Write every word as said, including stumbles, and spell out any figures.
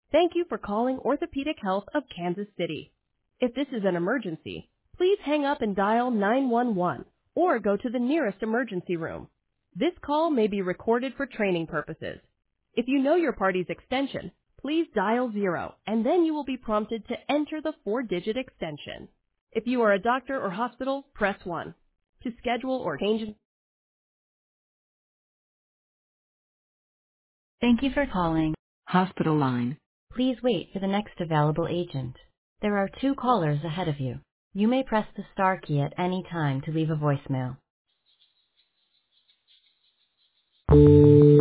Thank you for calling Orthopedic Health of Kansas City. If this is an emergency, please hang up and dial nine one one or go to the nearest emergency room. This call may be recorded for training purposes. If you know your party's extension, please dial zero and then you will be prompted to enter the four-digit extension. If you are a doctor or hospital, press one. To schedule or change. Thank you for calling. Hospital line. Please wait for the next available agent. There are two callers ahead of you. You may press the star key at any time to leave a voicemail.